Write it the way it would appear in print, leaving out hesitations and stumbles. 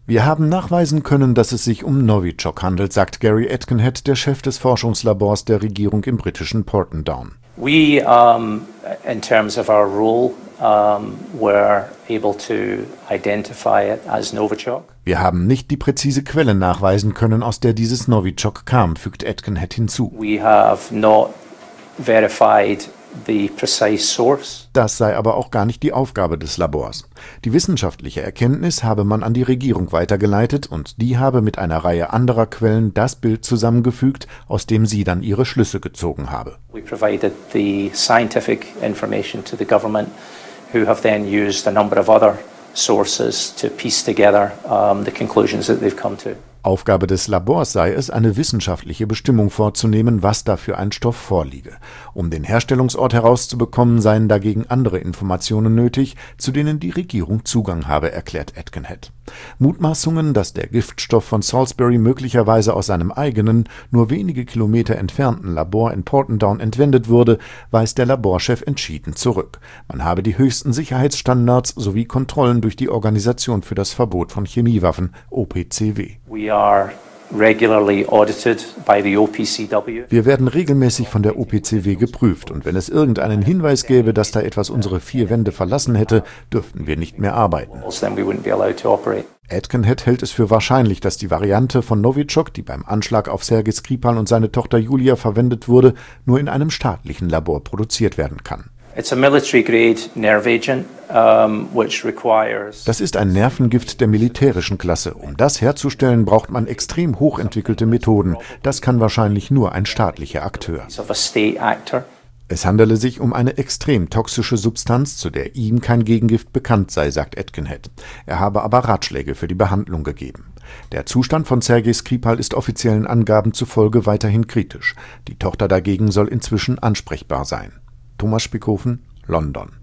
Wir haben nachweisen können, dass es sich um Novichok handelt, sagt Gary Etkenhead, der Chef des Forschungslabors der Regierung im britischen Portendown. We, in terms of our role, were able to identify it as Novichok. Wir haben nicht die präzise Quelle nachweisen können, aus der dieses Novichok kam, fügt Etkenhead hinzu. We have not verified the precise source. Das sei aber auch gar nicht die Aufgabe des Labors. Die wissenschaftliche Erkenntnis habe man an die Regierung weitergeleitet und die habe mit einer Reihe anderer Quellen das Bild zusammengefügt, aus dem sie dann ihre Schlüsse gezogen habe. We provided the scientific information to the government, who have then used a number of other sources to piece together the conclusions that they've come to. Aufgabe des Labors sei es, eine wissenschaftliche Bestimmung vorzunehmen, was da für ein Stoff vorliege. Um den Herstellungsort herauszubekommen, seien dagegen andere Informationen nötig, zu denen die Regierung Zugang habe, erklärt Etkenhead. Mutmaßungen, dass der Giftstoff von Salisbury möglicherweise aus seinem eigenen, nur wenige Kilometer entfernten Labor in Portendown entwendet wurde, weist der Laborchef entschieden zurück. Man habe die höchsten Sicherheitsstandards sowie Kontrollen durch die Organisation für das Verbot von Chemiewaffen, OPCW. We are regularly audited by the OPCW. Wir werden regelmäßig von der OPCW geprüft und wenn es irgendeinen Hinweis gäbe, dass da etwas unsere vier Wände verlassen hätte, dürften wir nicht mehr arbeiten. Then we wouldn't be allowed to operate. Etkenhead hält es für wahrscheinlich, dass die Variante von Novichok, die beim Anschlag auf Sergej Skripal und seine Tochter Julia verwendet wurde, nur in einem staatlichen Labor produziert werden kann. It's a military-grade nerve agent, which requires. Das ist ein Nervengift der militärischen Klasse. Um das herzustellen, braucht man extrem hochentwickelte Methoden. Das kann wahrscheinlich nur ein staatlicher Akteur. Of a state actor. Es handele sich um eine extrem toxische Substanz, zu der ihm kein Gegengift bekannt sei, sagt Etkenhead. Er habe aber Ratschläge für die Behandlung gegeben. Der Zustand von Sergej Skripal ist offiziellen Angaben zufolge weiterhin kritisch. Die Tochter dagegen soll inzwischen ansprechbar sein. Thomas Spickhofen, London.